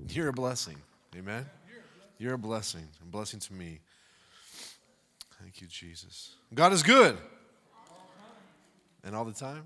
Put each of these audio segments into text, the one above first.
You're a blessing. Amen? You're a blessing. A blessing to me. Thank you, Jesus. God is good. And all the time?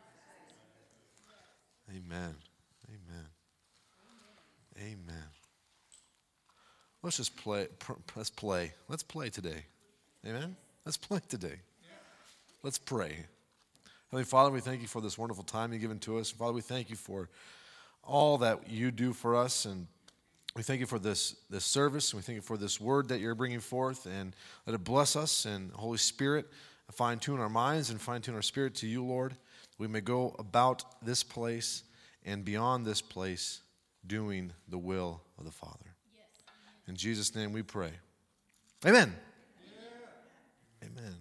Amen. Amen. Amen. Let's just play. Let's play. Let's play today. Amen? Let's play today. Let's pray. Heavenly Father, we thank you for this wonderful time you've given to us. Father, we thank you for all that you do for us, and we thank you for this service, and we thank you for this word that you're bringing forth, and let it bless us, and Holy Spirit, fine-tune our minds and fine-tune our spirit to you, Lord. We may go about this place and beyond this place doing the will of the Father. Yes. In Jesus' name we pray. Amen. Yeah. Amen.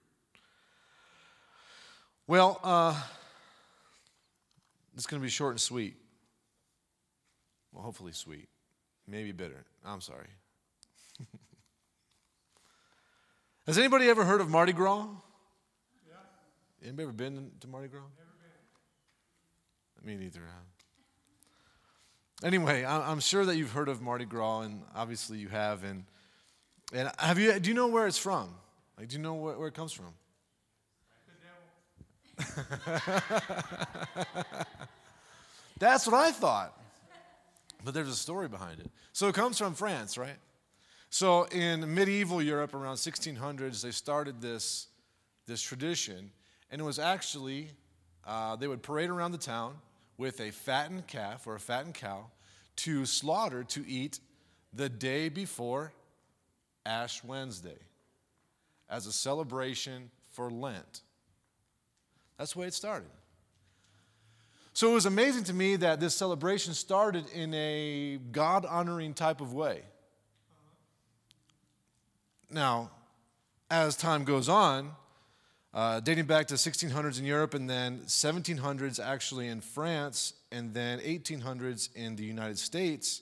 Well, it's going to be short and sweet. Well, hopefully sweet. Maybe bitter. I'm sorry. Has anybody ever heard of Mardi Gras? Yeah. Anybody ever been to Mardi Gras? Never been. Me neither. Anyway, I'm sure that you've heard of Mardi Gras, and obviously you have. And have you? Do you know where it's from? Like, do you know where it comes from? That's what I thought. But there's a story behind it. So it comes from France, right? So in medieval Europe around 1600s, they started this tradition. And it was actually, they would parade around the town with a fattened calf or a fattened cow to slaughter to eat the day before Ash Wednesday as a celebration for Lent. That's the way it started. So it was amazing to me that this celebration started in a God-honoring type of way. Now, as time goes on, dating back to 1600s in Europe and then 1700s actually in France and then 1800s in the United States,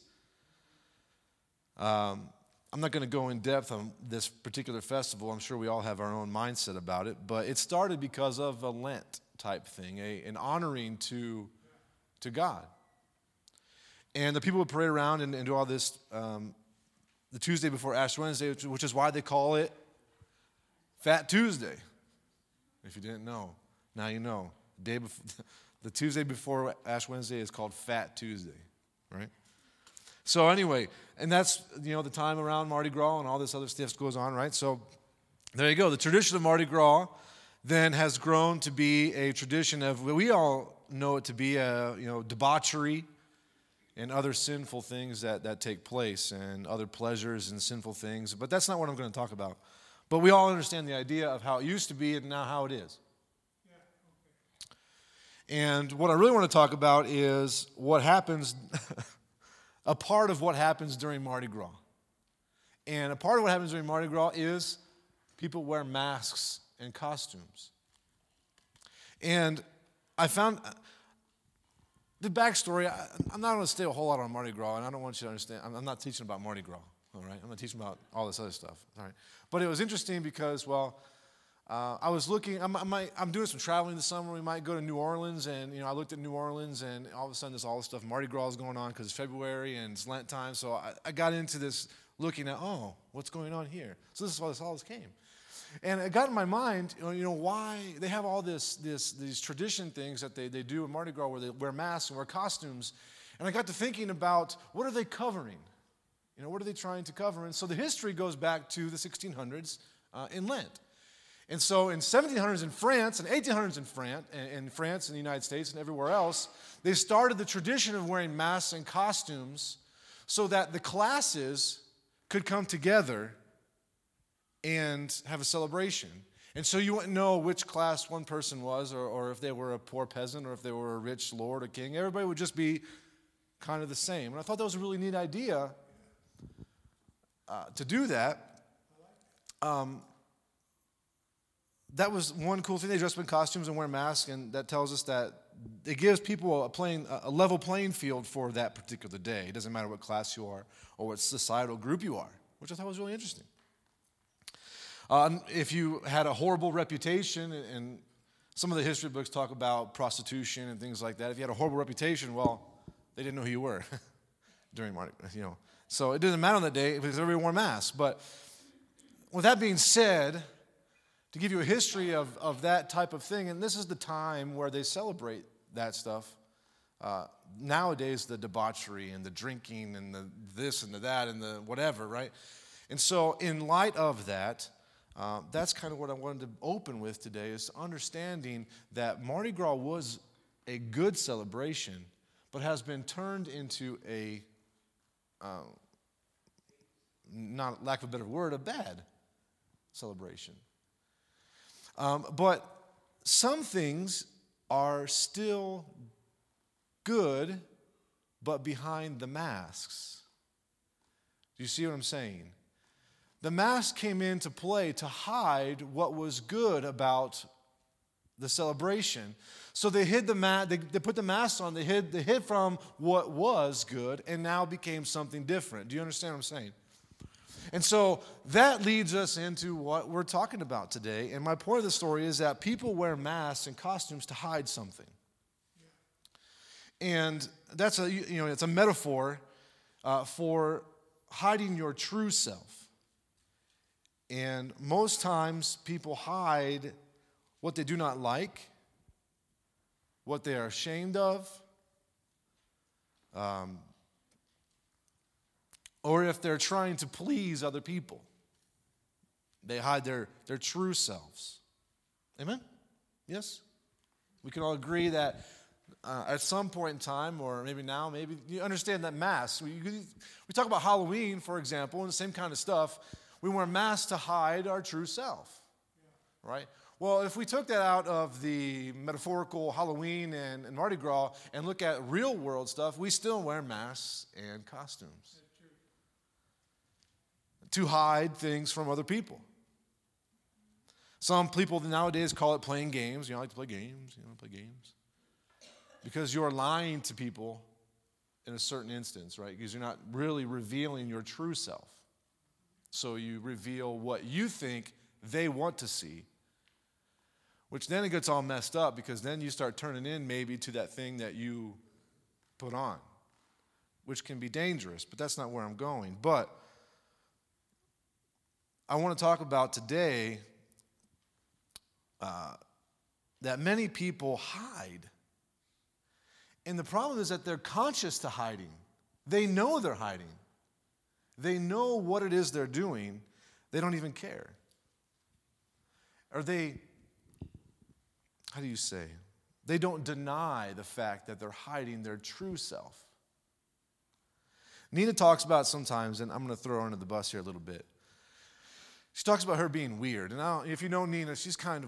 I'm not going to go in depth on this particular festival. I'm sure we all have our own mindset about it, but it started because of a Lent type thing, an honoring to God. And the people would parade around and do all this the Tuesday before Ash Wednesday, which is why they call it Fat Tuesday. If you didn't know, now you know. The Tuesday before Ash Wednesday is called Fat Tuesday, right? So anyway, and that's, the time around Mardi Gras and all this other stuff goes on, right? So there you go. The tradition of Mardi Gras then has grown to be a tradition of, we all know it to be debauchery and other sinful things that take place and other pleasures and sinful things. But that's not what I'm going to talk about. But we all understand the idea of how it used to be and now how it is. Yeah, okay. And what I really want to talk about is what happens, a part of what happens during Mardi Gras. And a part of what happens during Mardi Gras is people wear masks and costumes. And I found the backstory, I'm not going to stay a whole lot on Mardi Gras, and I don't want you to understand, I'm not teaching about Mardi Gras, all right? I'm not teaching about all this other stuff, all right? But it was interesting because, I was looking, I'm doing some traveling this summer. We might go to New Orleans, and, I looked at New Orleans, and all of a sudden there's all this stuff, Mardi Gras is going on because it's February and it's Lent time, so I got into this looking at, what's going on here? So this is why all this came. And it got in my mind, why they have all these tradition things that they do in Mardi Gras where they wear masks and wear costumes. And I got to thinking about, what are they covering? What are they trying to cover? And so the history goes back to the 1600s in Lent. And so in 1700s in France and 1800s in France and the United States and everywhere else, they started the tradition of wearing masks and costumes so that the classes could come together and have a celebration. And so you wouldn't know which class one person was, or if they were a poor peasant, or if they were a rich lord or king. Everybody would just be kind of the same. And I thought that was a really neat idea to do that. That was one cool thing. They dress up in costumes and wear masks, and that tells us that it gives people a level playing field for that particular day. It doesn't matter what class you are or what societal group you are, which I thought was really interesting. If you had a horrible reputation, and some of the history books talk about prostitution and things like that. If you had a horrible reputation, well, they didn't know who you were. during Mardi Gras, So it didn't matter on that day because everybody wore masks. But with that being said, to give you a history of that type of thing, and this is the time where they celebrate that stuff. Nowadays, the debauchery and the drinking and the this and the that and the whatever, right? And so in light of that, that's kind of what I wanted to open with today, is understanding that Mardi Gras was a good celebration, but has been turned into a, not lack of a better word, a bad celebration. But some things are still good, but behind the masks. Do you see what I'm saying? The mask came into play to hide what was good about the celebration. So they hid they put the mask on, they hid from what was good, and now became something different. Do you understand what I'm saying? And so that leads us into what we're talking about today. And my point of the story is that people wear masks and costumes to hide something. And that's it's a metaphor for hiding your true self. And most times people hide what they do not like, what they are ashamed of, or if they're trying to please other people, they hide their true selves. Amen? Yes? We can all agree that at some point in time, or maybe now, maybe you understand that masks. We talk about Halloween, for example, and the same kind of stuff. We wear masks to hide our true self, right? Well, if we took that out of the metaphorical Halloween and Mardi Gras and look at real world stuff, we still wear masks and costumes to hide things from other people. Some people nowadays call it playing games. I like to play games. Play games. Because you are lying to people in a certain instance, right? Because you're not really revealing your true self. So you reveal what you think they want to see, which then it gets all messed up, because then you start turning in maybe to that thing that you put on, which can be dangerous, but that's not where I'm going. But I want to talk about today that many people hide. And the problem is that they're conscious to hiding. They know they're hiding. They know what it is they're doing. They don't even care. Or they don't deny the fact that they're hiding their true self. Nina talks about sometimes, and I'm going to throw her under the bus here a little bit. She talks about her being weird. And if you know Nina, she's kind of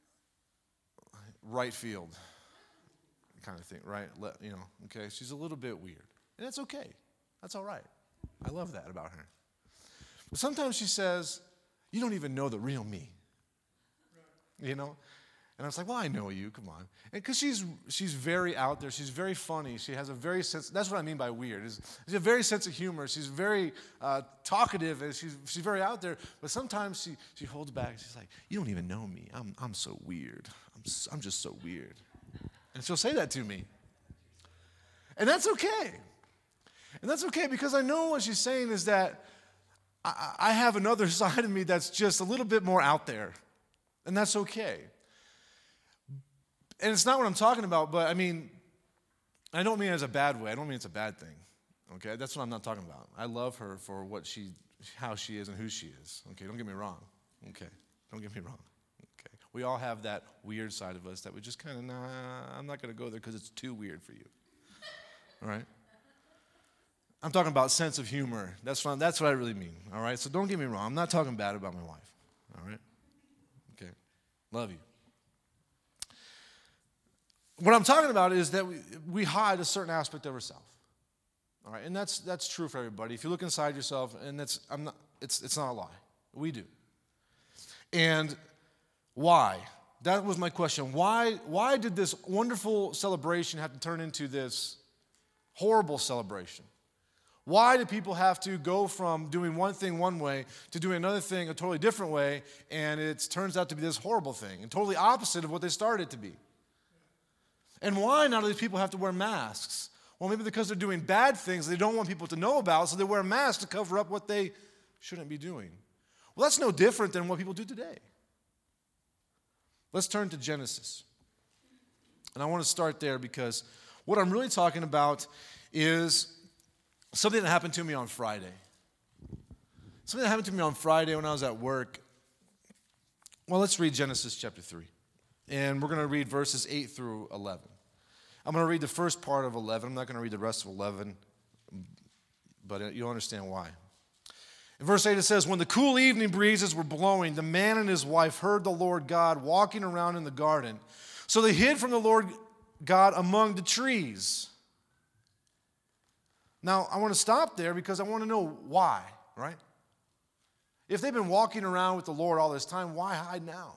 right field kind of thing, right? Okay? She's a little bit weird. And that's okay. That's all right. I love that about her. But sometimes she says, you don't even know the real me. And I was like, well, I know you, come on. And because she's very out there, she's very funny, she has a very sense, that's what I mean by weird, she's a very sense of humor, she's very talkative, and she's very out there, but sometimes she holds back, she's like, you don't even know me, I'm so weird, I'm just so weird. And she'll say that to me. And that's okay. And that's okay, because I know what she's saying is that I have another side of me that's just a little bit more out there. And that's okay. And it's not what I'm talking about, but I don't mean it as a bad way. I don't mean it's a bad thing. Okay? That's what I'm not talking about. I love her for how she is and who she is. Okay? Don't get me wrong. Okay? Don't get me wrong. Okay? We all have that weird side of us that we just kind of, I'm not going to go there because it's too weird for you. All right? I'm talking about sense of humor. That's what I really mean. All right? So don't get me wrong. I'm not talking bad about my wife. All right? Okay? Love you. What I'm talking about is that we hide a certain aspect of ourselves. All right? And that's true for everybody. If you look inside yourself, and it's not a lie. We do. And why? That was my question. Why did this wonderful celebration have to turn into this horrible celebration? Why do people have to go from doing one thing one way to doing another thing a totally different way, and it turns out to be this horrible thing, and totally opposite of what they started to be? And why now do these people have to wear masks? Well, maybe because they're doing bad things they don't want people to know about, so they wear a mask to cover up what they shouldn't be doing. Well, that's no different than what people do today. Let's turn to Genesis. And I want to start there because what I'm really talking about is something that happened to me on Friday. Something that happened to me on Friday when I was at work. Well, let's read Genesis chapter 3. And we're going to read verses 8 through 11. I'm going to read the first part of 11. I'm not going to read the rest of 11, but you'll understand why. In verse 8 it says, when the cool evening breezes were blowing, the man and his wife heard the Lord God walking around in the garden. So they hid from the Lord God among the trees. Now, I want to stop there because I want to know why, right? If they've been walking around with the Lord all this time, why hide now?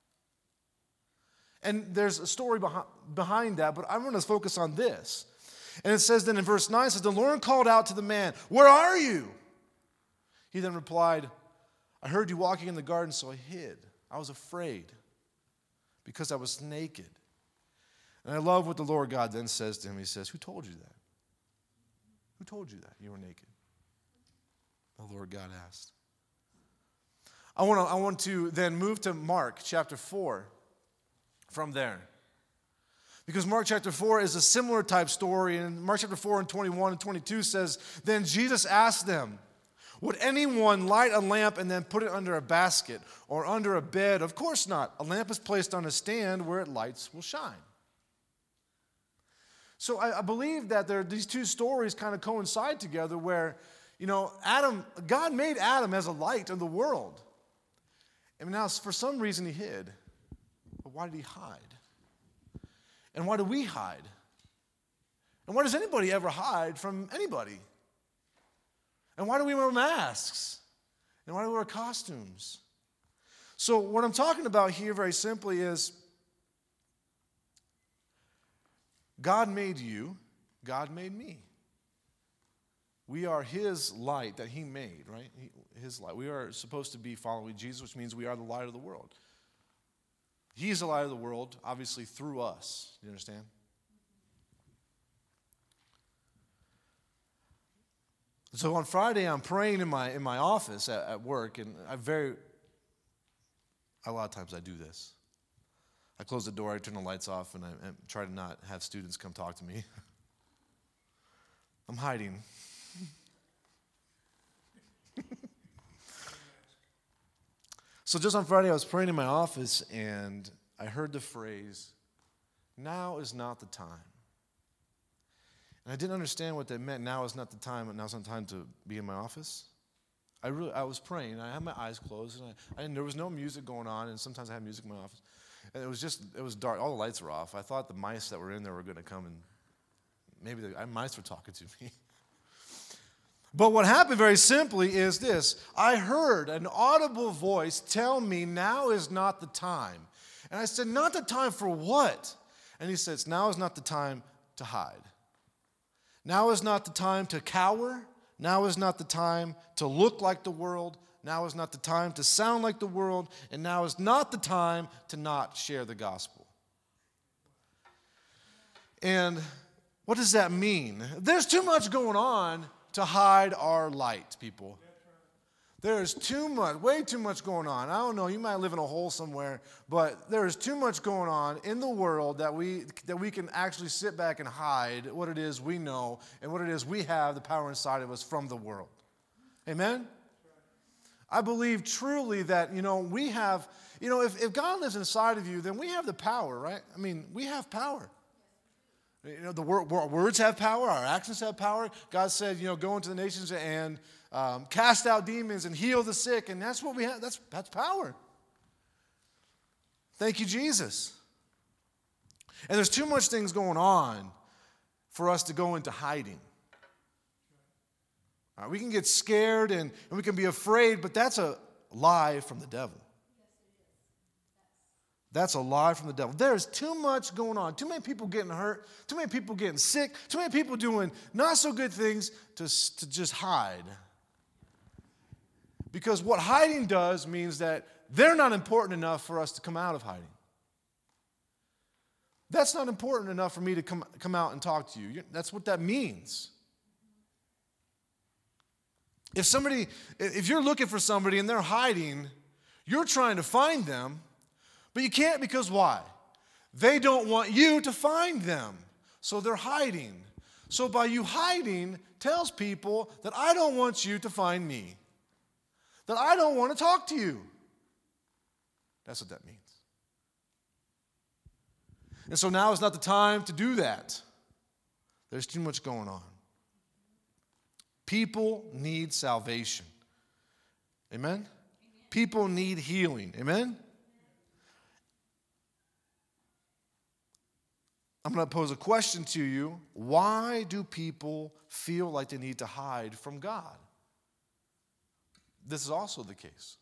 And there's a story behind that, but I want to focus on this. And it says then in verse 9, it says, the Lord called out to the man, where are you? He then replied, I heard you walking in the garden, so I hid. I was afraid because I was naked. And I love what the Lord God then says to him. He says, who told you that? Who told you that you were naked? The Lord God asked. I want to then move to Mark chapter 4 from there. Because Mark chapter 4 is a similar type story. And Mark chapter 4 and 21 and 22 says, then Jesus asked them, would anyone light a lamp and then put it under a basket or under a bed? Of course not. A lamp is placed on a stand where it lights will shine. So I believe that these two stories kind of coincide together where, God made Adam as a light of the world. And now for some reason he hid. But why did he hide? And why do we hide? And why does anybody ever hide from anybody? And why do we wear masks? And why do we wear costumes? So what I'm talking about here very simply is God made you, God made me. We are his light that he made, right? His light. We are supposed to be following Jesus, which means we are the light of the world. He's the light of the world, obviously through us. Do you understand? So on Friday, I'm praying in my office at work, and a lot of times I do this. I close the door, I turn the lights off, and I try to not have students come talk to me. I'm hiding. So just on Friday, I was praying in my office, and I heard the phrase, now is not the time. And I didn't understand what that meant. Now is not the time, but now's not the time to be in my office. I was praying, and I had my eyes closed, and there was no music going on, and sometimes I had music in my office. And it was dark. All the lights were off. I thought the mice that were in there were going to come, and maybe the mice were talking to me. But what happened very simply is this. I heard an audible voice tell me, now is not the time. And I said, not the time for what? And he says, now is not the time to hide. Now is not the time to cower. Now is not the time to look like the world. Now is not the time to sound like the world. And now is not the time to not share the gospel. And what does that mean? There's too much going on to hide our light, people. There's way too much going on. I don't know, you might live in a hole somewhere, but there is too much going on in the world that we can actually sit back and hide what it is we know and what it is we have, the power inside of us from the world. Amen? I believe truly that, we have, if God lives inside of you, then we have the power, right? I mean, we have power. The words have power, our actions have power. God said, go into the nations and cast out demons and heal the sick, and that's what we have. That's power. Thank you, Jesus. And there's too much things going on for us to go into hiding. We can get scared and we can be afraid, but that's a lie from the devil. That's a lie from the devil. There's too much going on. Too many people getting hurt. Too many people getting sick. Too many people doing not so good things to just hide. Because what hiding does means that they're not important enough for us to come out of hiding. That's not important enough for me to come out and talk to you. That's what that means. If you're looking for somebody and they're hiding, you're trying to find them, but you can't because why? They don't want you to find them, so they're hiding. So by you hiding tells people that I don't want you to find me, that I don't want to talk to you. That's what that means. And so now is not the time to do that. There's too much going on. People need salvation. Amen? People need healing. Amen? I'm going to pose a question to you. Why do people feel like they need to hide from God? This is also the case.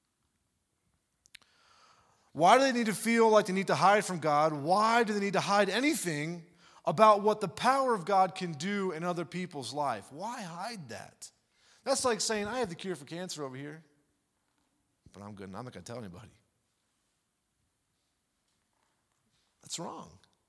Why do they need to feel like they need to hide from God? Why do they need to hide anything about what the power of God can do in other people's life? Why hide that? That's like saying, I have the cure for cancer over here, but I'm good and I'm not going to tell anybody. That's wrong.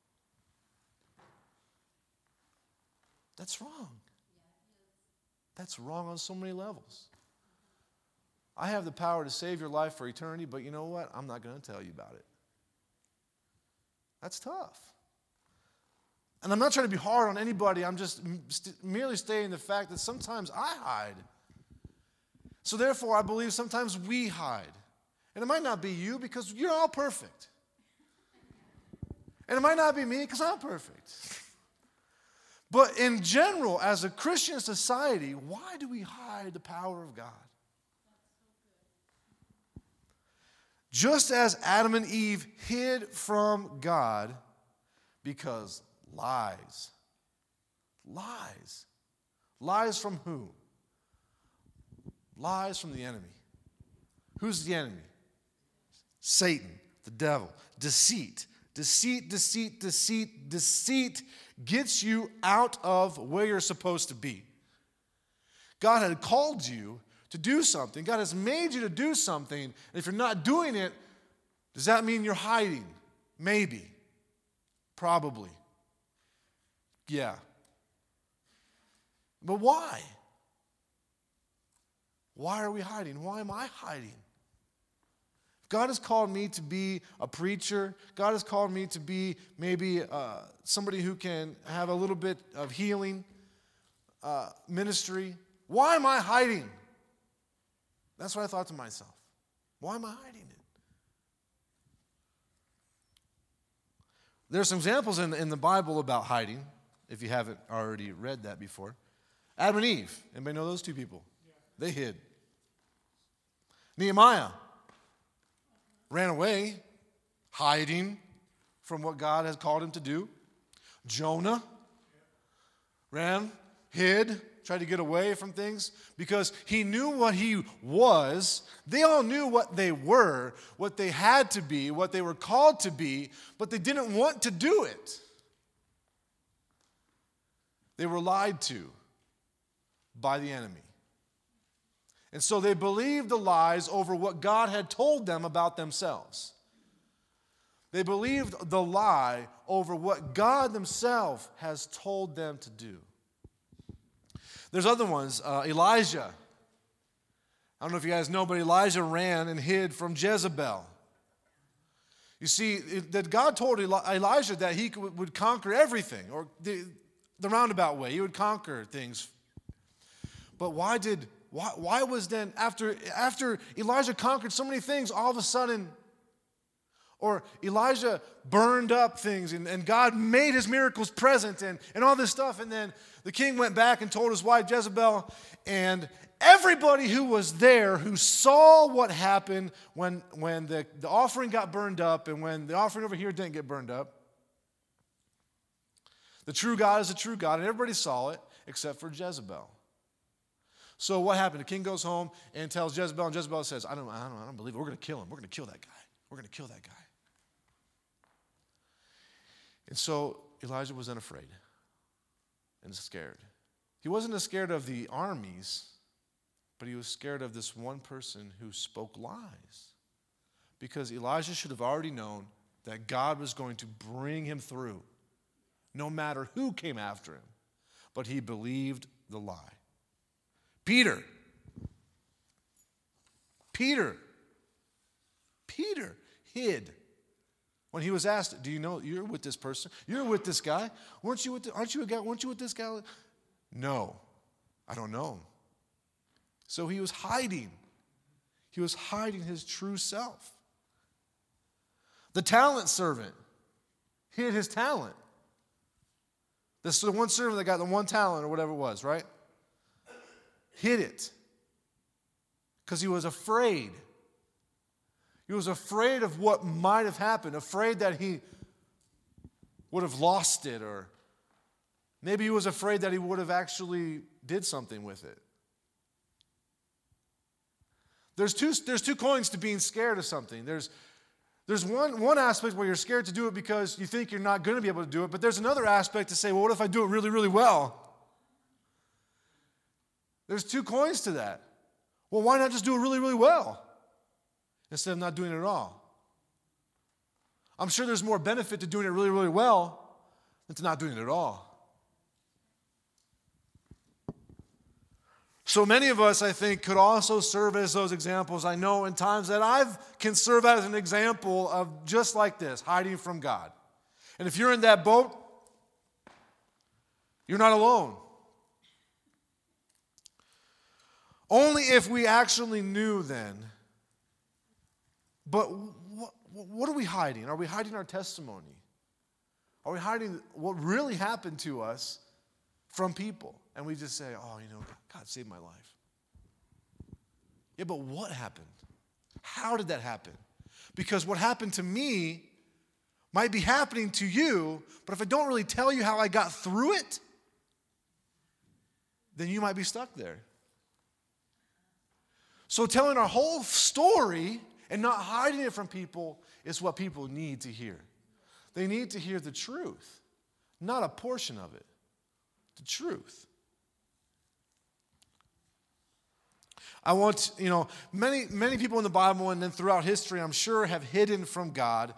That's wrong. That's wrong on so many levels. I have the power to save your life for eternity, but you know what? I'm not going to tell you about it. That's tough. And I'm not trying to be hard on anybody. I'm just merely stating the fact that sometimes I hide. So therefore, I believe sometimes we hide. And it might not be you because you're all perfect. And it might not be me because I'm perfect. But in general, as a Christian society, why do we hide the power of God? Just as Adam and Eve hid from God because lies. Lies. Lies from who? Lies from the enemy. Who's the enemy? Satan, the devil. Deceit. Deceit, deceit, deceit, deceit gets you out of where you're supposed to be. God had called you to do something. God has made you to do something. And if you're not doing it, does that mean you're hiding? Maybe. Probably. Yeah. But why? Why are we hiding? Why am I hiding? God has called me to be a preacher. God has called me to be maybe somebody who can have a little bit of healing ministry. Why am I hiding? That's what I thought to myself. Why am I hiding it? There are some examples in the Bible about hiding, if you haven't already read that before. Adam and Eve. Anybody know those two people? Yeah. They hid. Nehemiah ran away, hiding from what God has called him to do. Jonah ran, hid, tried to get away from things because he knew what he was. They all knew what they were, what they had to be, what they were called to be, but they didn't want to do it. They were lied to by the enemy. And so they believed the lies over what God had told them about themselves. They believed the lie over what God himself has told them to do. There's other ones. Elijah. I don't know if you guys know, but Elijah ran and hid from Jezebel. You see, that God told Elijah that he would conquer everything, or the roundabout way. He would conquer things. But why was then, after Elijah conquered so many things, all of a sudden, or Elijah burned up things and God made his miracles present and all this stuff, and then the king went back and told his wife Jezebel, and everybody who was there who saw what happened when the offering got burned up and when the offering over here didn't get burned up, the true God is the true God, and everybody saw it except for Jezebel. So what happened? The king goes home and tells Jezebel, and Jezebel says, I don't believe it. We're going to kill him. We're going to kill that guy. We're going to kill that guy. And so Elijah was unafraid and scared. He wasn't as scared of the armies, but he was scared of this one person who spoke lies. Because Elijah should have already known that God was going to bring him through, no matter who came after him. But he believed the lie. Peter hid when he was asked, do you know you're with this person? You're with this guy? Weren't you with this guy? No, I don't know him. So he was hiding. He was hiding his true self. The talent servant hid his talent. This is the one servant that got the one talent or whatever it was, right? Hid it. Because he was afraid. He was afraid of what might have happened, afraid that he would have lost it, or maybe he was afraid that he would have actually did something with it. There's two coins to being scared of something. There's one aspect where you're scared to do it because you think you're not going to be able to do it, but there's another aspect to say, well, what if I do it really, really well? There's two coins to that. Well, why not just do it really, really well instead of not doing it at all? I'm sure there's more benefit to doing it really, really well than to not doing it at all. So many of us, I think, could also serve as those examples. I know in times that I can serve as an example of just like this, hiding from God. And if you're in that boat, you're not alone. Only if we actually knew then. But what are we hiding? Are we hiding our testimony? Are we hiding what really happened to us from people? And we just say, oh, God saved my life. Yeah, but what happened? How did that happen? Because what happened to me might be happening to you, but if I don't really tell you how I got through it, then you might be stuck there. So telling our whole story and not hiding it from people is what people need to hear. They need to hear the truth, not a portion of it. The truth. I want, many people in the Bible and then throughout history, I'm sure, have hidden from God.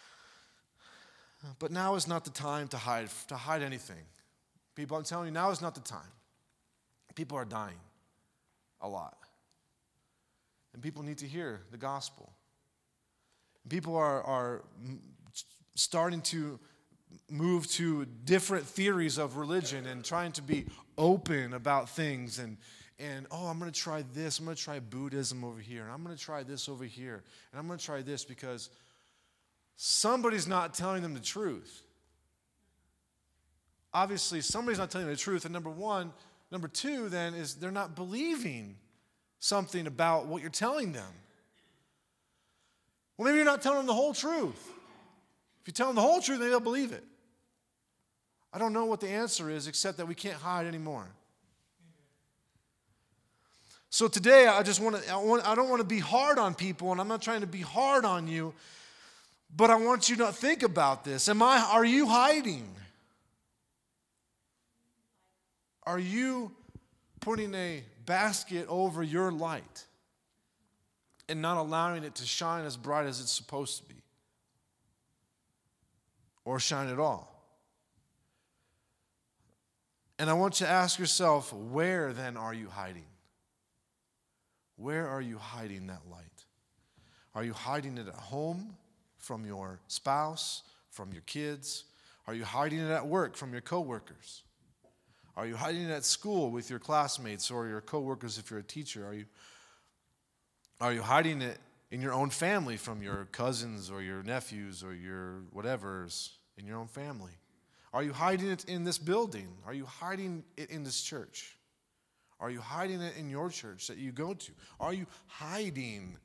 But now is not the time to hide anything. People, I'm telling you, now is not the time. People are dying a lot. And people need to hear the gospel. People are starting to move to different theories of religion and trying to be open about things and I'm going to try this. I'm going to try Buddhism over here. And I'm going to try this over here. And I'm going to try this because somebody's not telling them the truth. Obviously, somebody's not telling them the truth. And number one. Number two, then, is they're not believing something about what you're telling them. Well, maybe you're not telling them the whole truth. If you tell them the whole truth, maybe they'll believe it. I don't know what the answer is except that we can't hide anymore. So today, I don't want to be hard on people, and I'm not trying to be hard on you, but I want you to think about this. Are you hiding? Are you putting a basket over your light and not allowing it to shine as bright as it's supposed to be? Or shine at all? And I want you to ask yourself, where then are you hiding? Where are you hiding that light? Are you hiding it at home from your spouse, from your kids? Are you hiding it at work from your coworkers? Are you hiding it at school with your classmates or your coworkers if you're a teacher? Are you hiding it in your own family from your cousins or your nephews or your whatever's in your own family? Are you hiding it in this building? Are you hiding it in this church? Are you hiding it in your church that you go to? Are you hiding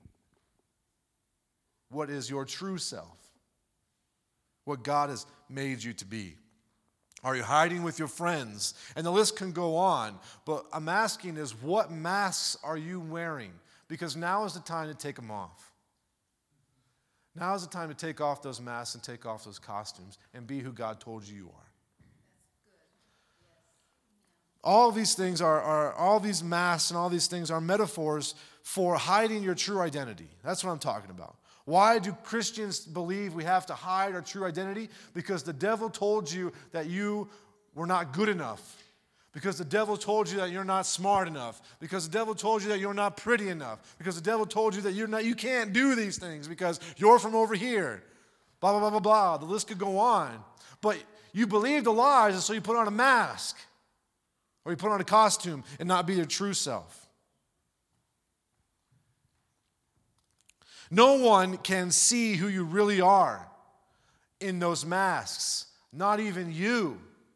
what is your true self? What God has made you to be? Are you hiding with your friends? And the list can go on. But I'm asking is, what masks are you wearing? Because now is the time to take them off. Now is the time to take off those masks and take off those costumes and be who God told you you are. All of these things are all these masks and all these things are metaphors for hiding your true identity. That's what I'm talking about. Why do Christians believe we have to hide our true identity? Because the devil told you that you were not good enough. Because the devil told you that you're not smart enough. Because the devil told you that you're not pretty enough. Because the devil told you that you can't do these things because you're from over here. Blah, blah, blah, blah, blah. The list could go on. But you believe the lies, and so you put on a mask. Or you put on a costume and not be your true self. No one can see who you really are in those masks. Not even you.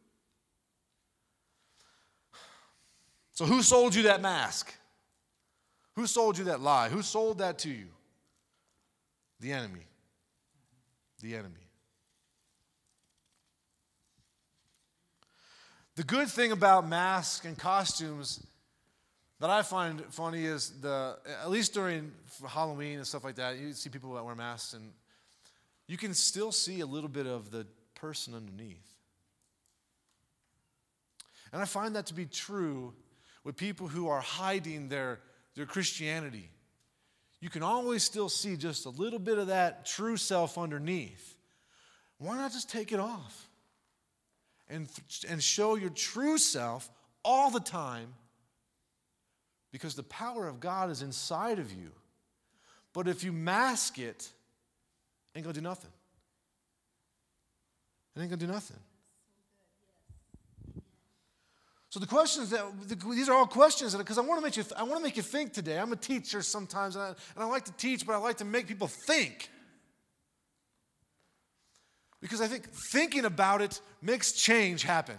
So who sold you that mask? Who sold you that lie? Who sold that to you? The enemy. The enemy. The good thing about masks and costumes that I find funny is at least during Halloween and stuff like that, you see people that wear masks and you can still see a little bit of the person underneath. And I find that to be true with people who are hiding their Christianity. You can always still see just a little bit of that true self underneath. Why not just take it off and show your true self all the time? Because the power of God is inside of you. But if you mask it, it ain't going to do nothing. It ain't going to do nothing. So the questions these are all questions because I want to make you think today. I'm a teacher sometimes, and I like to teach, but I like to make people think. Because I think thinking about it makes change happen.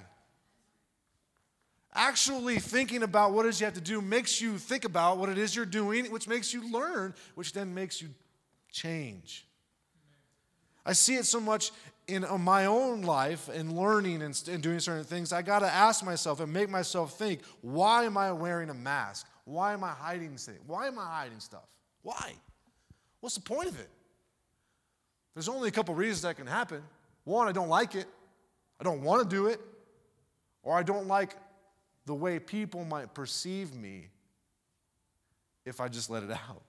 Actually thinking about what it is you have to do makes you think about what it is you're doing, which makes you learn, which then makes you change. I see it so much in my own life and learning and doing certain things. I got to ask myself and make myself think, why am I wearing a mask? Why am I hiding things? Why am I hiding stuff? Why? What's the point of it? There's only a couple reasons that can happen. One, I don't like it. I don't want to do it. Or I don't like the way people might perceive me if I just let it out.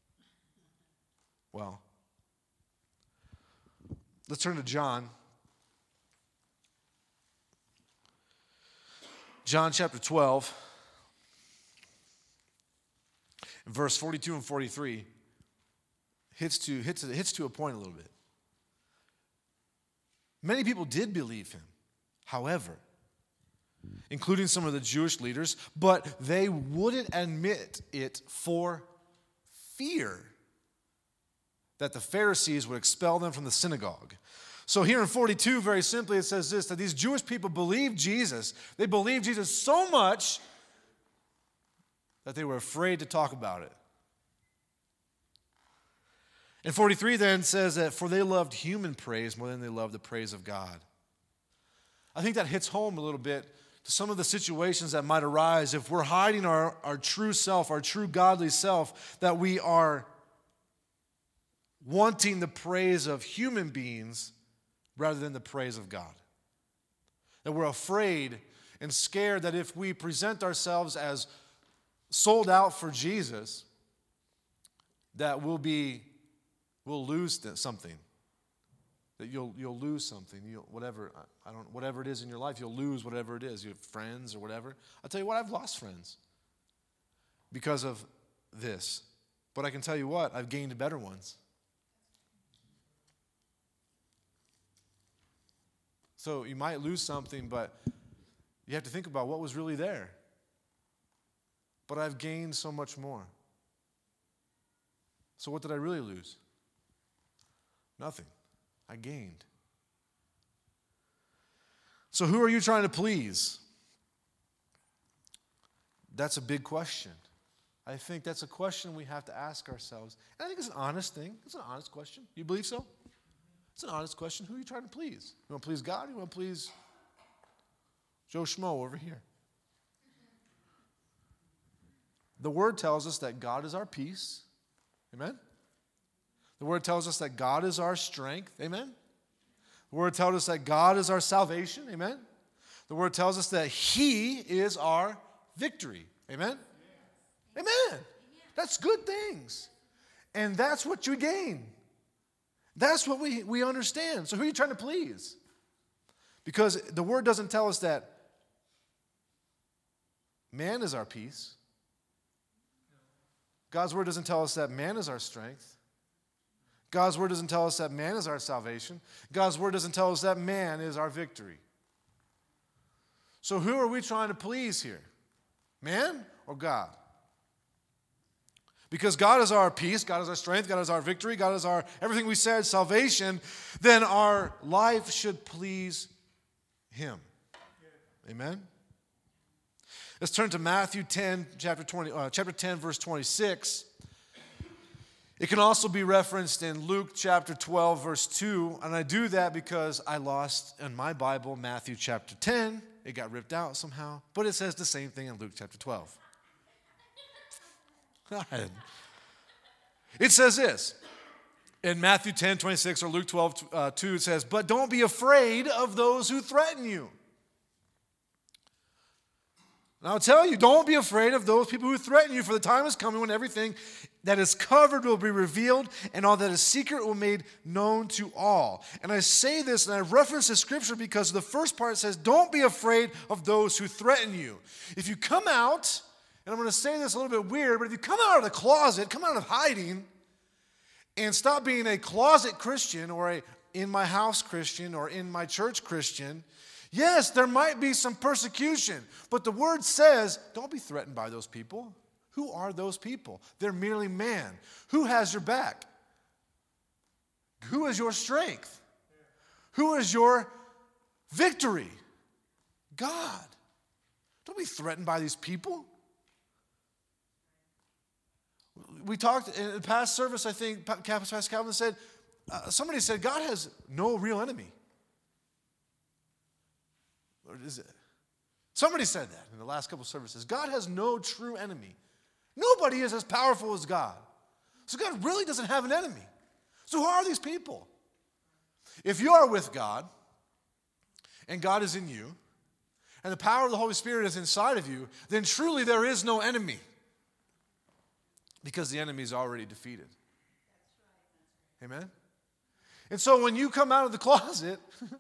Well, let's turn to John. John chapter 12, verse 42 and 43 hits to a point a little bit. Many people did believe him, however, including some of the Jewish leaders, but they wouldn't admit it for fear that the Pharisees would expel them from the synagogue. So here in 42, very simply, it says this, that these Jewish people believed Jesus. They believed Jesus so much that they were afraid to talk about it. And 43 then says that, for they loved human praise more than they loved the praise of God. I think that hits home a little bit to some of the situations that might arise if we're hiding our true self, our true godly self, that we are wanting the praise of human beings rather than the praise of God. That we're afraid and scared that if we present ourselves as sold out for Jesus, that we'll lose something. That you'll lose something. Whatever it is in your life, you'll lose whatever it is. You have friends or whatever. I'll tell you what, I've lost friends because of this. But I can tell you what, I've gained better ones. So you might lose something, but you have to think about what was really there. But I've gained so much more. So what did I really lose? Nothing. I gained. So who are you trying to please? That's a big question. I think that's a question we have to ask ourselves. And I think it's an honest thing. It's an honest question. You believe so? It's an honest question. Who are you trying to please? You want to please God or you want to please Joe Schmo over here? The Word tells us that God is our peace. Amen? The Word tells us that God is our strength. Amen? The Word tells us that God is our salvation. Amen? The Word tells us that He is our victory. Amen? Amen. That's good things. And that's what you gain. That's what we understand. So who are you trying to please? Because the Word doesn't tell us that man is our peace. God's Word doesn't tell us that man is our strength. God's Word doesn't tell us that man is our salvation. God's Word doesn't tell us that man is our victory. So who are we trying to please here? Man or God? Because God is our peace, God is our strength, God is our victory, God is our everything we said, salvation, then our life should please Him. Amen? Let's turn to Matthew 10, chapter 10, verse 26. It can also be referenced in Luke chapter 12, verse 2, and I do that because I lost in my Bible Matthew chapter 10. It got ripped out somehow, but it says the same thing in Luke chapter 12. It says this. In Matthew 10, 26 or Luke 12, 2, it says, "But don't be afraid of those who threaten you." And I'll tell you, don't be afraid of those people who threaten you, for the time is coming when everything that is covered will be revealed, and all that is secret will be made known to all. And I say this, and I reference the scripture because the first part says, don't be afraid of those who threaten you. If you come out, and I'm going to say this a little bit weird, but if you come out of the closet, come out of hiding, and stop being a closet Christian or a in my house Christian or in my church Christian, yes, there might be some persecution, but the word says, don't be threatened by those people. Who are those people? They're merely man. Who has your back? Who is your strength? Who is your victory? God. Don't be threatened by these people. We talked in the past service, I think, Pastor Calvin said, somebody said, God has no real enemy. Or is it? Somebody said that in the last couple of services. God has no true enemy. Nobody is as powerful as God. So God really doesn't have an enemy. So who are these people? If you are with God, and God is in you, and the power of the Holy Spirit is inside of you, then truly there is no enemy. Because the enemy is already defeated. Amen? And so when you come out of the closet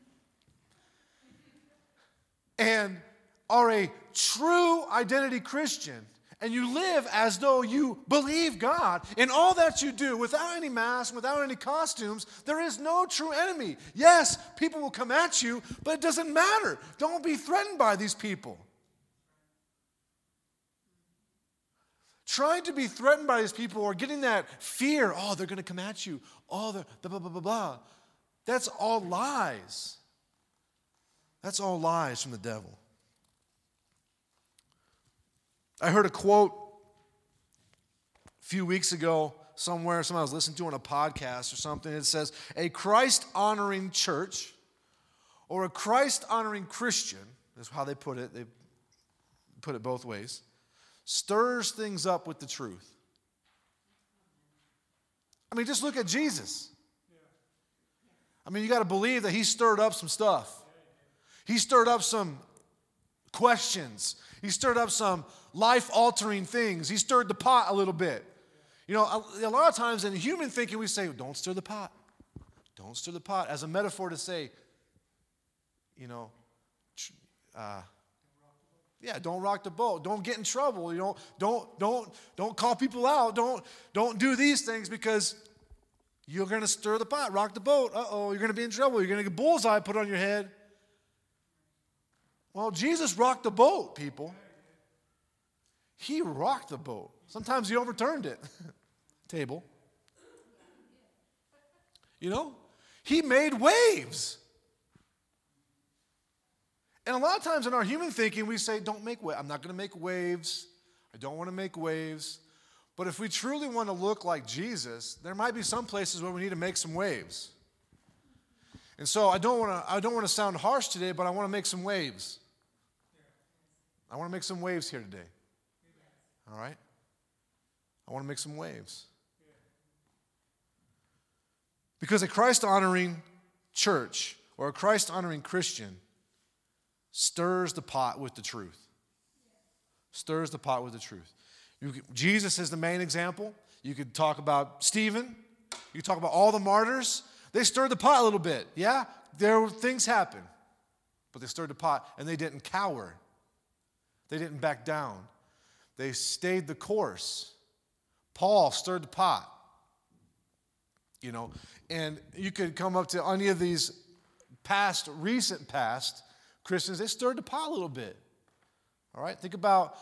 and are a true identity Christian, and you live as though you believe God in all that you do, without any mask, without any costumes, there is no true enemy. Yes, people will come at you, but it doesn't matter. Don't be threatened by these people. Trying to be threatened by these people or getting that fear, oh, they're going to come at you, oh, the blah, blah, blah, blah. That's all lies. That's all lies from the devil. I heard a quote a few weeks ago somewhere, somebody I was listening to on a podcast or something. It says, a Christ-honoring church or a Christ-honoring Christian, is how they put it. They put it both ways. Stirs things up with the truth. I mean, just look at Jesus. I mean, you got to believe that he stirred up some stuff. He stirred up some questions. He stirred up some life-altering things. He stirred the pot a little bit. You know, a lot of times in human thinking we say, don't stir the pot. Don't stir the pot as a metaphor to say, you know, don't rock the boat. Don't get in trouble. You know, don't call people out. Don't do these things because you're going to stir the pot, rock the boat. Uh-oh, you're going to be in trouble. You're going to get bullseye put on your head. Well, Jesus rocked the boat, people. He rocked the boat. Sometimes he overturned it. Table. You know? He made waves. And a lot of times in our human thinking, we say, don't make waves. I'm not going to make waves. I don't want to make waves. But if we truly want to look like Jesus, there might be some places where we need to make some waves. And so I don't want to sound harsh today, but I want to make some waves. I want to make some waves here today. All right? I want to make some waves. Because a Christ-honoring church or a Christ-honoring Christian stirs the pot with the truth. Stirs the pot with the truth. Jesus is the main example. You could talk about Stephen. You could talk about all the martyrs. They stirred the pot a little bit. Yeah, there were things happen. But they stirred the pot, and they didn't cower. They didn't back down. They stayed the course. Paul stirred the pot. You know, and you could come up to any of these recent past Christians, they stirred the pot a little bit. All right, think about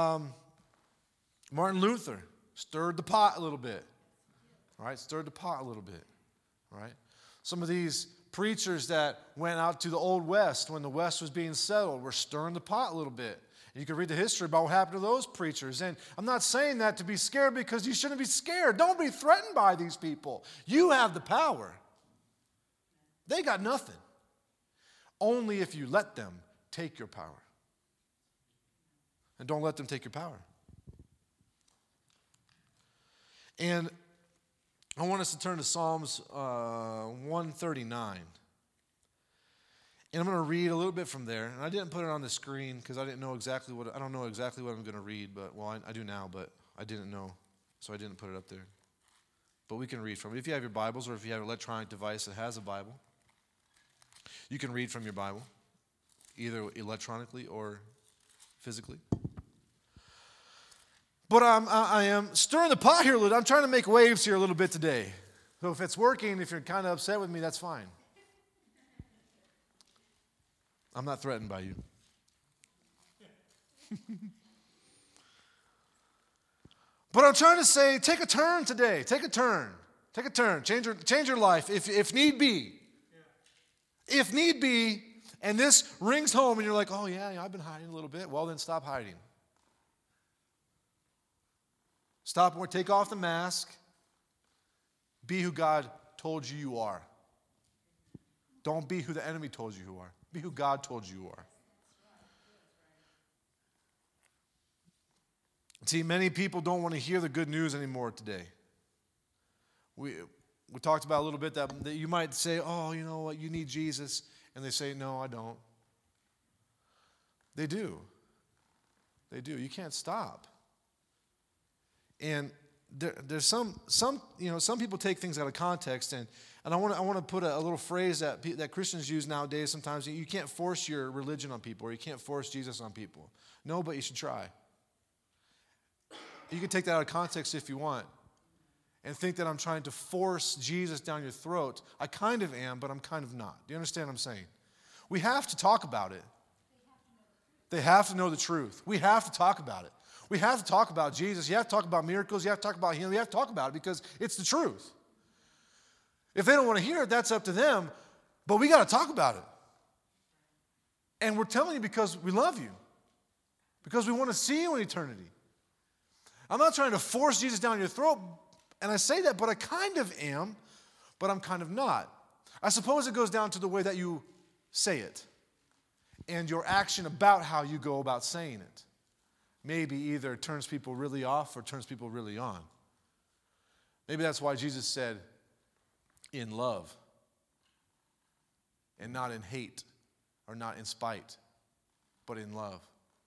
Martin Luther, stirred the pot a little bit. All right, stirred the pot a little bit. All right, some of these preachers that went out to the Old West when the West was being settled were stirring the pot a little bit. You can read the history about what happened to those preachers. And I'm not saying that to be scared, because you shouldn't be scared. Don't be threatened by these people. You have the power. They got nothing. Only if you let them take your power. And don't let them take your power. And I want us to turn to Psalms 139. And I'm going to read a little bit from there. And I didn't put it on the screen because I don't know exactly what I'm going to read. But, well, I do now, but I didn't know. So I didn't put it up there. But we can read from it. If you have your Bibles, or if you have an electronic device that has a Bible, you can read from your Bible, either electronically or physically. But I am stirring the pot here a little. I'm trying to make waves here a little bit today. So if it's working, if you're kind of upset with me, that's fine. I'm not threatened by you. But I'm trying to say, take a turn today. Take a turn. Take a turn. Change your life if need be. Yeah. If need be, and this rings home and you're like, oh yeah, I've been hiding a little bit. Well, then stop hiding. Stop or take off the mask. Be who God told you you are. Don't be who the enemy told you you are. Be who God told you you are. See, many people don't want to hear the good news anymore today. We talked about a little bit that you might say, oh, you know what, you need Jesus. And they say, no, I don't. They do. They do. You can't stop. And there's some people take things out of context, and I want to put a little phrase that Christians use nowadays sometimes. You can't force your religion on people, or you can't force Jesus on people. No, but you should try. You can take that out of context if you want and think that I'm trying to force Jesus down your throat. I kind of am, but I'm kind of not. Do you understand what I'm saying? We have to talk about it. They have to know the truth. We have to talk about it. We have to talk about Jesus. You have to talk about miracles. You have to talk about healing. You have to talk about it because it's the truth. If they don't want to hear it, that's up to them. But we got to talk about it. And we're telling you because we love you. Because we want to see you in eternity. I'm not trying to force Jesus down your throat. And I say that, but I kind of am. But I'm kind of not. I suppose it goes down to the way that you say it. And your action about how you go about saying it. Maybe either turns people really off or turns people really on. Maybe that's why Jesus said, in love, and not in hate, or not in spite, but in love.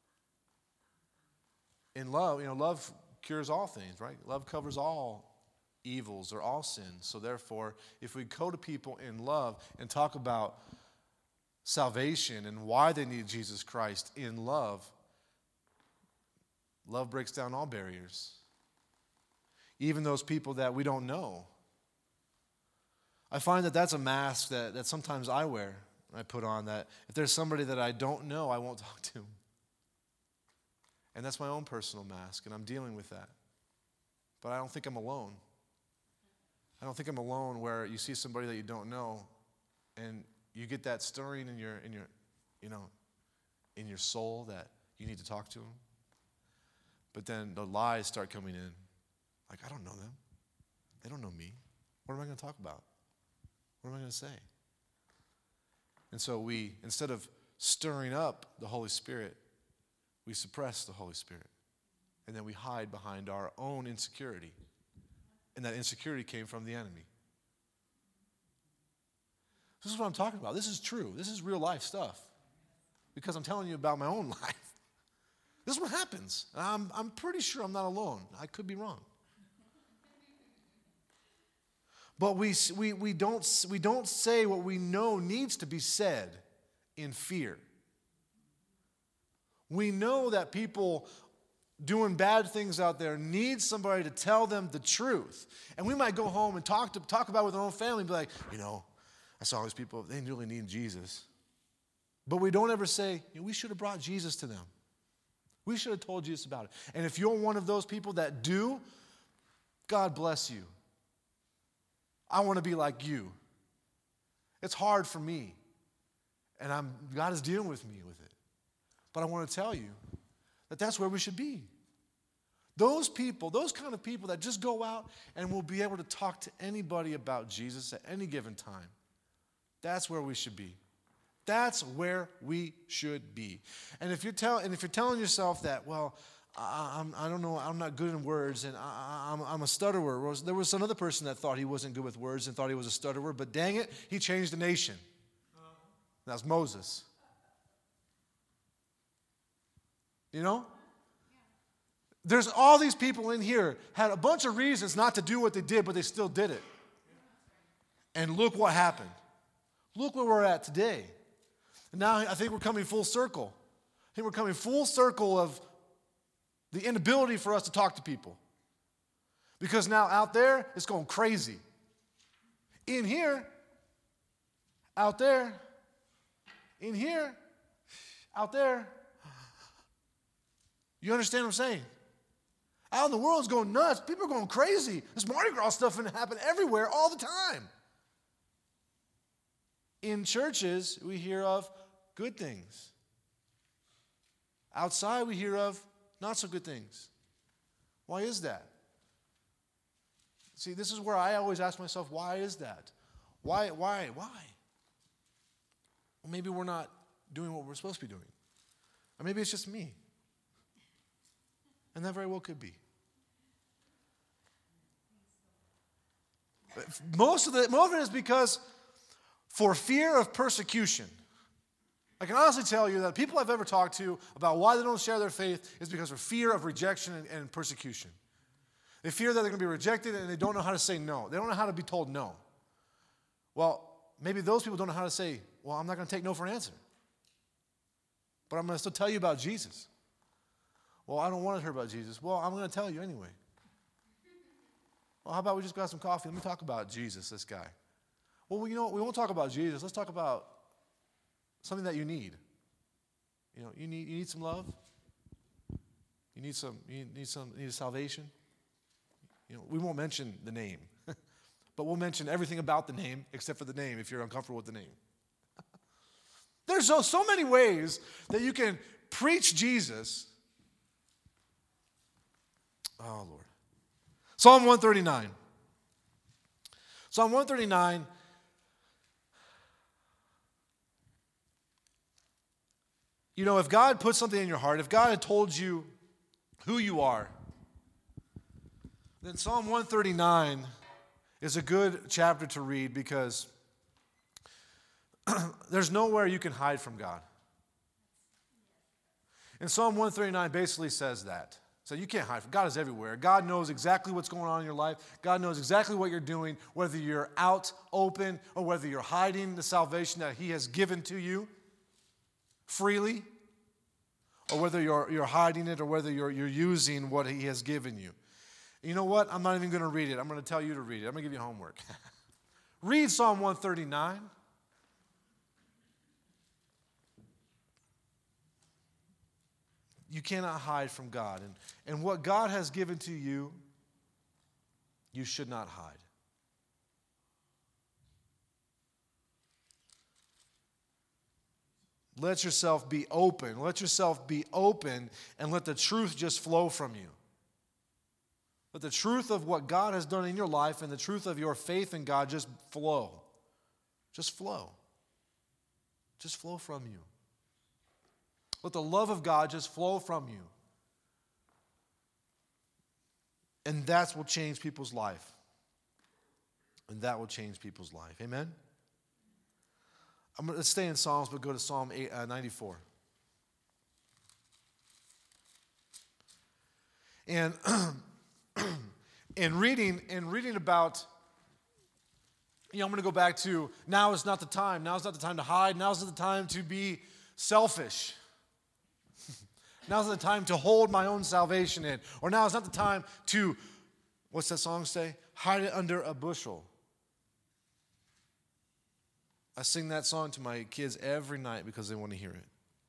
In love, love cures all things, right? Love covers all evils or all sins. So therefore, if we go to people in love and talk about salvation and why they need Jesus Christ in love, love breaks down all barriers. Even those people that we don't know. I find that that's a mask that sometimes I wear, I put on, that if there's somebody that I don't know, I won't talk to. And that's my own personal mask, and I'm dealing with that. But I don't think I'm alone. I don't think I'm alone where you see somebody that you don't know, and you get that stirring in your soul that you need to talk to them. But then the lies start coming in. Like, I don't know them. They don't know me. What am I going to talk about? What am I going to say? And so we, instead of stirring up the Holy Spirit, we suppress the Holy Spirit. And then we hide behind our own insecurity. And that insecurity came from the enemy. This is what I'm talking about. This is true. This is real life stuff. Because I'm telling you about my own life. This is what happens. I'm pretty sure I'm not alone. I could be wrong. But we don't say what we know needs to be said in fear. We know that people doing bad things out there need somebody to tell them the truth. And we might go home and talk about it with our own family and be like, I saw these people, they really need Jesus. But we don't ever say, we should have brought Jesus to them. We should have told Jesus about it. And if you're one of those people that do, God bless you. I want to be like you. It's hard for me. And God is dealing with me with it. But I want to tell you that that's where we should be. Those people, those kind of people that just go out and will be able to talk to anybody about Jesus at any given time. That's where we should be. That's where we should be. And if you're telling yourself that, well, I don't know, I'm not good in words, and I'm a stutterer. There was another person that thought he wasn't good with words and thought he was a stutterer, but dang it, he changed the nation. That was Moses. There's all these people in here had a bunch of reasons not to do what they did, but they still did it. And look what happened. Look where we're at today. And now I think we're coming full circle. I think we're coming full circle of the inability for us to talk to people. Because now out there, it's going crazy. In here, out there, in here, out there. You understand what I'm saying? Out in the world, it's going nuts. People are going crazy. This Mardi Gras stuff can happen everywhere all the time. In churches, we hear of good things. Outside, we hear of not so good things. Why is that? See, this is where I always ask myself, why is that? Why? Well, maybe we're not doing what we're supposed to be doing. Or maybe it's just me. And that very well could be. But most of it is because for fear of persecution. I can honestly tell you that people I've ever talked to about why they don't share their faith is because of fear of rejection and persecution. They fear that they're going to be rejected and they don't know how to say no. They don't know how to be told no. Well, maybe those people don't know how to say, well, I'm not going to take no for an answer. But I'm going to still tell you about Jesus. Well, I don't want to hear about Jesus. Well, I'm going to tell you anyway. Well, how about we just grab some coffee? Let me talk about Jesus, this guy. Well, we won't talk about Jesus. Let's talk about something that you need. You need some love. You need salvation. We won't mention the name, but we'll mention everything about the name except for the name if you're uncomfortable with the name. There's so many ways that you can preach Jesus. Oh, Lord. Psalm 139. Psalm 139. If God put something in your heart, if God had told you who you are, then Psalm 139 is a good chapter to read because there's nowhere you can hide from God. And Psalm 139 basically says that. So you can't hide from God. God is everywhere. God knows exactly what's going on in your life. God knows exactly what you're doing, whether you're out open or whether you're hiding the salvation that He has given to you freely, or whether you're hiding it or whether you're using what He has given you. You know what? I'm not even going to read it. I'm going to tell you to read it. I'm going to give you homework. Read Psalm 139. You cannot hide from God. And what God has given to you, you should not hide. Let yourself be open. Let yourself be open and let the truth just flow from you. Let the truth of what God has done in your life and the truth of your faith in God just flow. Just flow. Just flow from you. Let the love of God just flow from you. And that will change people's life. And that will change people's life. Amen? Let's stay in Psalms, but go to Psalm 94. And in reading about I'm going to go back to now is not the time. Now is not the time to hide. Now is not the time to be selfish. Now is not the time to hold my own salvation in. Or now is not the time to, what's that song say? Hide it under a bushel. I sing that song to my kids every night because they want to hear it.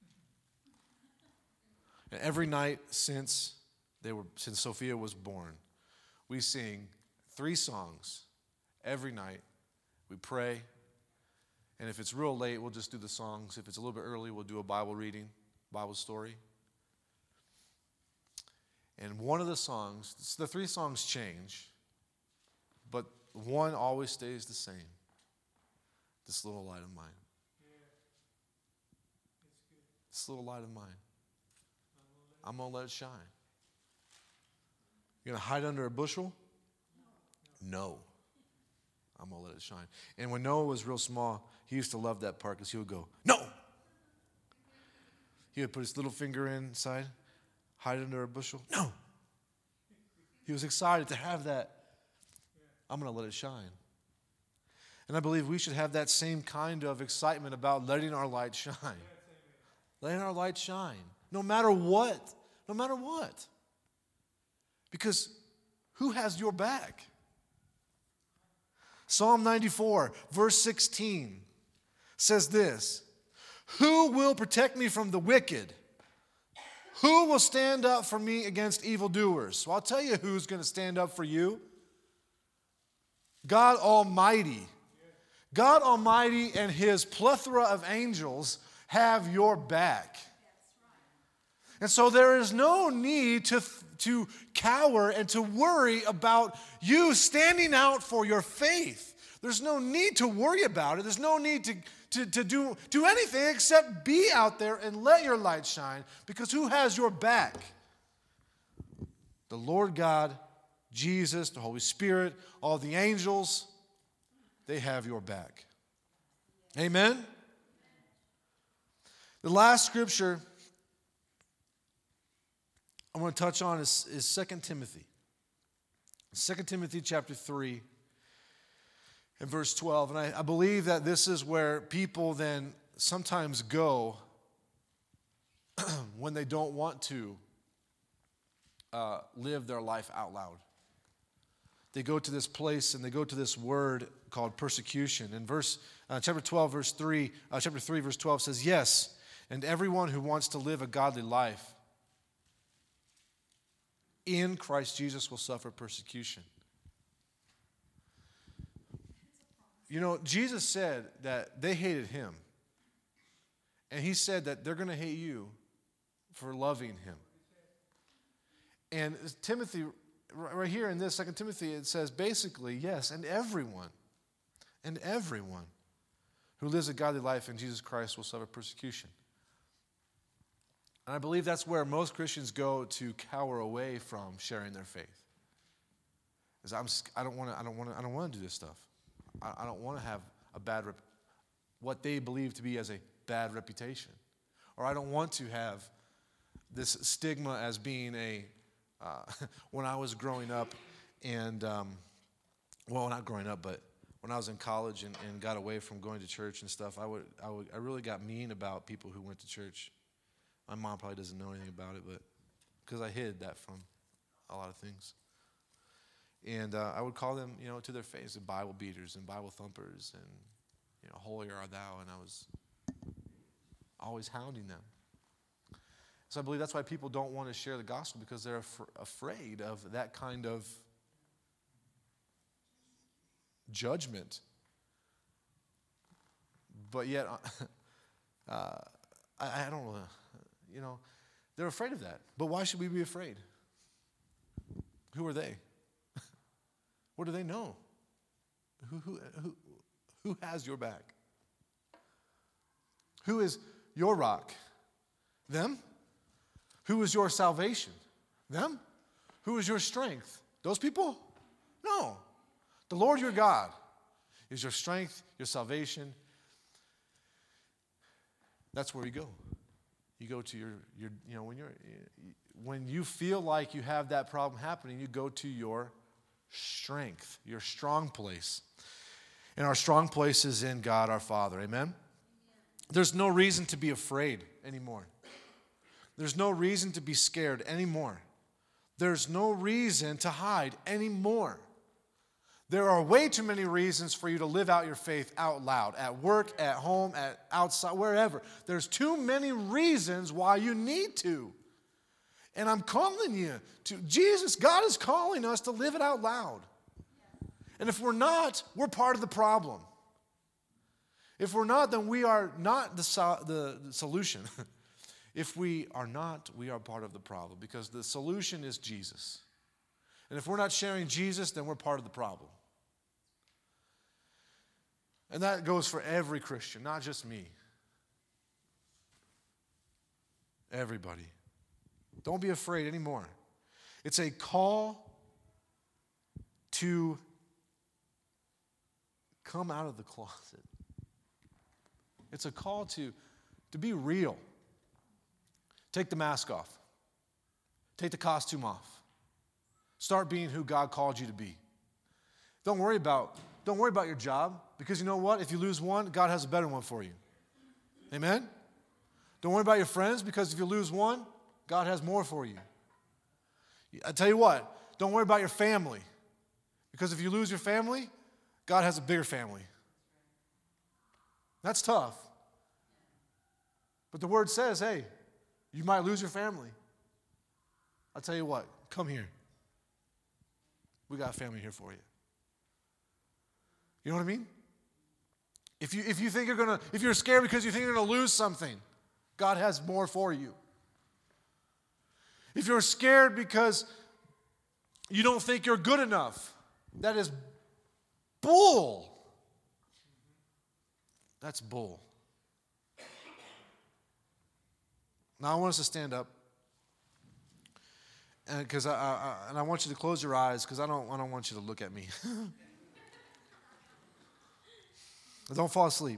And every night since Sophia was born, we sing 3 songs every night. We pray, and if it's real late, we'll just do the songs. If it's a little bit early, we'll do a Bible reading, Bible story. And one of the songs, the 3 songs change, but one always stays the same. This little light of mine. This little light of mine. I'm going to let it shine. You're going to hide under a bushel? No. I'm going to let it shine. And when Noah was real small, he used to love that part because he would go, no! He would put his little finger inside, hide under a bushel. No! He was excited to have that. I'm going to let it shine. And I believe we should have that same kind of excitement about letting our light shine. Letting our light shine. No matter what. No matter what. Because who has your back? Psalm 94, verse 16 says this, who will protect me from the wicked? Who will stand up for me against evildoers? So I'll tell you who's going to stand up for you. God Almighty. God Almighty and His plethora of angels have your back. And so there is no need to cower and to worry about you standing out for your faith. There's no need to worry about it. There's no need to do anything except be out there and let your light shine, because who has your back? The Lord God, Jesus, the Holy Spirit, all the angels, they have your back. Amen? The last scripture I want to touch on is 2 Timothy. 2 Timothy chapter 3 and verse 12. And I believe that this is where people then sometimes go when they don't want to live their life out loud. They go to this place and they go to this word called persecution. And chapter 3, verse 12 says, yes, and everyone who wants to live a godly life in Christ Jesus will suffer persecution. You know, Jesus said that they hated him. And he said that they're going to hate you for loving him. And Timothy, right here in this 2 Timothy, it says basically, yes, and everyone who lives a godly life in Jesus Christ will suffer persecution. And I believe that's where most Christians go to cower away from sharing their faith. Is I don't want to do this stuff. I don't want to have what they believe to be as a bad reputation, or I don't want to have this stigma as being when I was growing up, and not growing up, but when I was in college and got away from going to church and stuff, I really got mean about people who went to church. My mom probably doesn't know anything about it, but because I hid that from a lot of things. And I would call them, to their face, Bible beaters and Bible thumpers and, holy art thou, and I was always hounding them. So I believe that's why people don't want to share the gospel, because they're afraid of that kind of judgment. But yet, I don't know, they're afraid of that. But why should we be afraid? Who are they? What do they know? Who has your back? Who is your rock? Them? Who is your salvation? Them? Who is your strength? Those people? No. The Lord your God is your strength, your salvation. That's where you go. You go to your when you feel like you have that problem happening, you go to your strength, your strong place. And our strong place is in God our Father. Amen? There's no reason to be afraid anymore. There's no reason to be scared anymore. There's no reason to hide anymore. There are way too many reasons for you to live out your faith out loud, at work, at home, at outside, wherever. There's too many reasons why you need to. And I'm calling you to Jesus. God is calling us to live it out loud. And if we're not, we're part of the problem. If we're not, then we are not the solution. If we are not, we are part of the problem, because the solution is Jesus. And if we're not sharing Jesus, then we're part of the problem. And that goes for every Christian, not just me. Everybody. Don't be afraid anymore. It's a call to come out of the closet. It's a call to be real. Take the mask off. Take the costume off. Start being who God called you to be. Don't worry about your job, because you know what? If you lose one, God has a better one for you. Amen? Don't worry about your friends, because if you lose one, God has more for you. I tell you what, don't worry about your family, because if you lose your family, God has a bigger family. That's tough. But the word says, hey, you might lose your family. I'll tell you what, come here. We got a family here for you. You know what I mean? If you're scared because you think you're gonna lose something, God has more for you. If you're scared because you don't think you're good enough, that is bull. That's bull. Now I want us to stand up, and because I want you to close your eyes, because I don't want you to look at me. Don't fall asleep.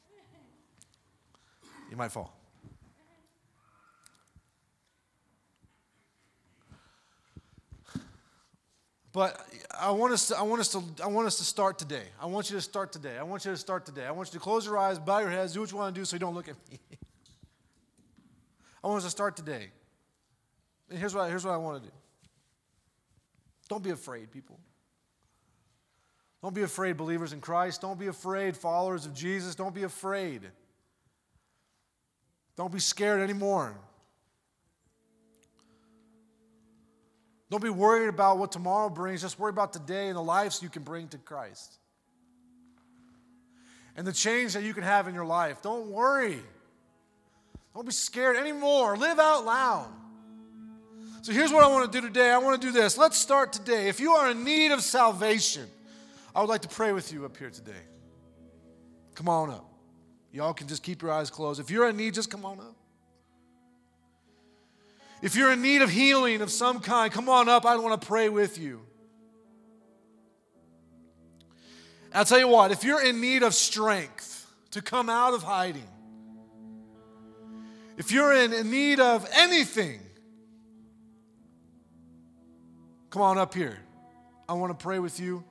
You might fall. But I want us to start today. I want you to start today. I want you to close your eyes, bow your heads, do what you want to do so you don't look at me. I want us to start today. And here's what I want to do. Don't be afraid, people. Don't be afraid, believers in Christ. Don't be afraid, followers of Jesus. Don't be afraid. Don't be scared anymore. Don't be worried about what tomorrow brings. Just worry about today and the lives you can bring to Christ. And the change that you can have in your life. Don't worry. Don't be scared anymore. Live out loud. So here's what I want to do today. I want to do this. Let's start today. If you are in need of salvation, I would like to pray with you up here today. Come on up. Y'all can just keep your eyes closed. If you're in need, just come on up. If you're in need of healing of some kind, come on up. I want to pray with you. I'll tell you what, if you're in need of strength to come out of hiding, if you're in need of anything, come on up here. I want to pray with you.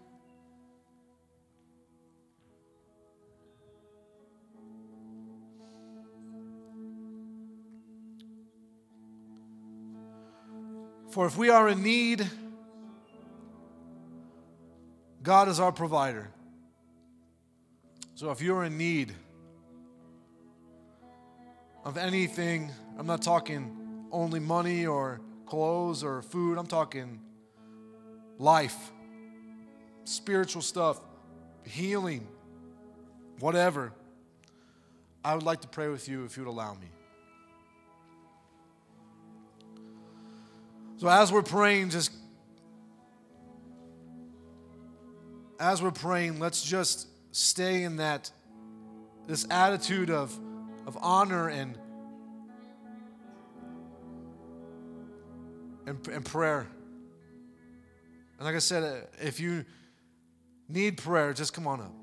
For if we are in need, God is our provider. So if you're in need of anything, I'm not talking only money or clothes or food, I'm talking life, spiritual stuff, healing, whatever, I would like to pray with you if you would allow me. So as we're praying, let's just stay in this attitude of honor and prayer. And like I said, if you need prayer, just come on up.